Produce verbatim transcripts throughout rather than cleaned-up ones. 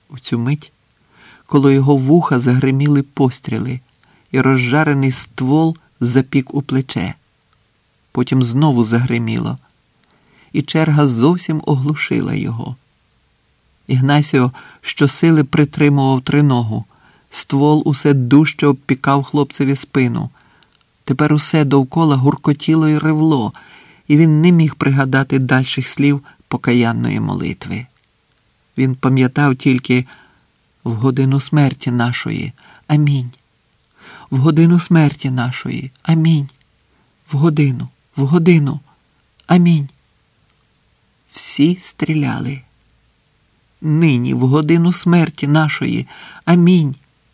В цю мить коло його вуха загриміли постріли, і розжарений ствол запік у плече. Потім знову загриміло, і черга зовсім оглушила його. Ігнасіо щосили притримував триногу, ствол усе дужче обпікав хлопцеві спину. Тепер усе довкола гуркотіло і ревло, і він не міг пригадати дальших слів покаянної молитви. Він пам'ятав тільки «В годину смерті нашої. Амінь. В годину смерті нашої. Амінь. В годину, в годину. Амінь». Всі стріляли. Нині, в годину смерті нашої. Амінь.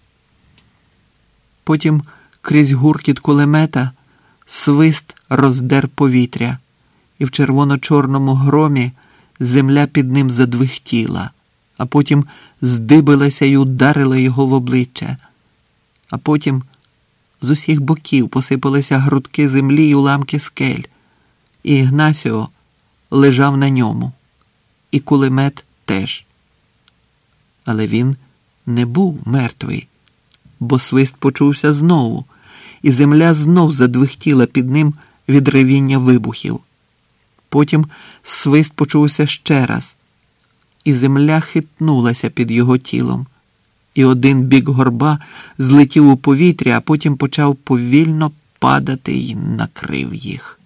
Потім крізь гуркіт кулемета свист роздер повітря, і в червоно-чорному громі земля під ним задвихтіла, а потім здибилася і ударила його в обличчя. А потім з усіх боків посипалися грудки землі й уламки скель, і Ігнасіо лежав на ньому, і кулемет теж. Але він не був мертвий, бо свист почувся знову, і земля знов задвихтіла під ним від ревіння вибухів. Потім свист почувся ще раз, і земля хитнулася під його тілом, і один бік горба злетів у повітря, а потім почав повільно падати і накрив їх.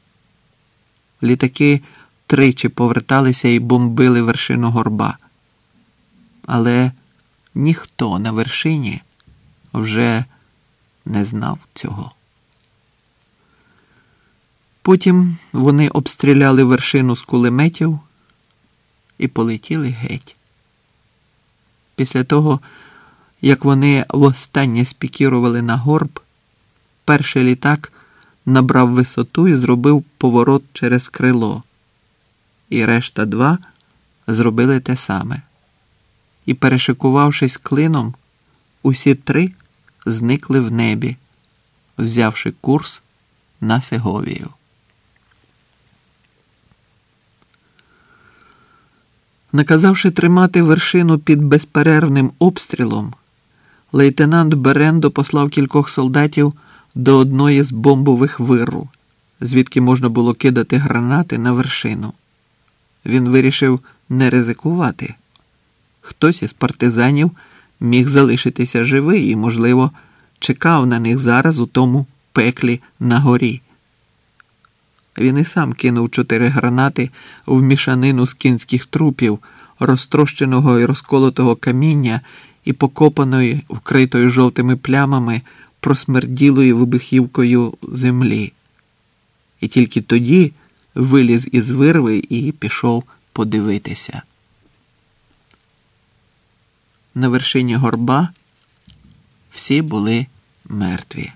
Літаки тричі поверталися і бомбили вершину горба. Але ніхто на вершині вже не знав цього. Потім вони обстріляли вершину з кулеметів і полетіли геть. Після того, як вони востаннє спікірували на горб, перший літак набрав висоту і зробив поворот через крило. І решта два зробили те саме. І, перешикувавшись клином, усі три зникли в небі, взявши курс на Сеговію. Наказавши тримати вершину під безперервним обстрілом, лейтенант Берендо послав кількох солдатів до одної з бомбових вирв, звідки можна було кидати гранати на вершину. Він вирішив не ризикувати. Хтось із партизанів міг залишитися живий і, можливо, чекав на них зараз у тому пеклі на горі. Він і сам кинув чотири гранати в мішанину з кінських трупів, розтрощеного і розколотого каміння і покопаної, вкритої жовтими плямами, просмерділої вибухівкою землі. І тільки тоді виліз із вирви і пішов подивитися. На вершині горба всі були мертві.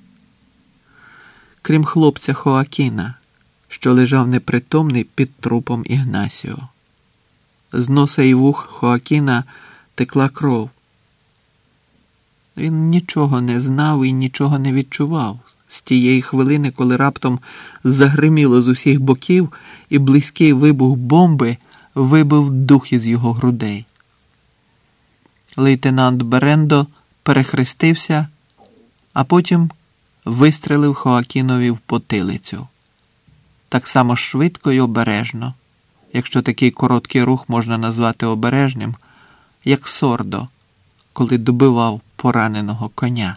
Крім хлопця Хоакіна, що лежав непритомний під трупом Ігнасіо. З носа і вух Хоакіна текла кров. Він нічого не знав і нічого не відчував з тієї хвилини, коли раптом загриміло з усіх боків і близький вибух бомби вибив дух із його грудей. Лейтенант Берендо перехрестився, а потім вистрелив Хоакінові в потилицю. Так само швидко й обережно, якщо такий короткий рух можна назвати обережним, як Сордо, коли добивав пораненого коня.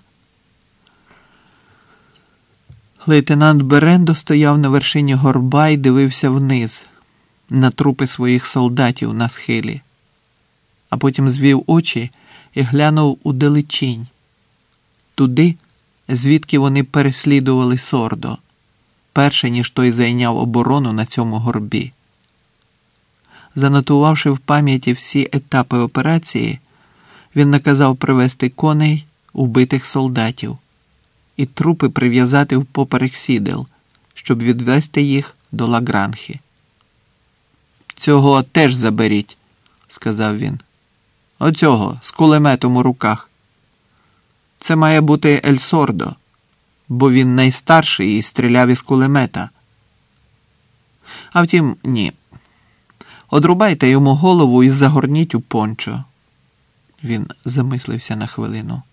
Лейтенант Берендо стояв на вершині горба і дивився вниз, на трупи своїх солдатів на схилі, а потім звів очі і глянув удалечінь, туди, звідки вони переслідували Сордо, перше, ніж той зайняв оборону на цьому горбі. Занотувавши в пам'яті всі етапи операції, він наказав привезти коней убитих солдатів і трупи прив'язати впоперек сідел, щоб відвести їх до Лагранхи. «Цього теж заберіть», – сказав він. «Оцього, з кулеметом у руках. Це має бути Ель Сордо, бо він найстарший і стріляв із кулемета. А втім, ні. Одрубайте йому голову і загорніть у пончо. Він замислився на хвилину.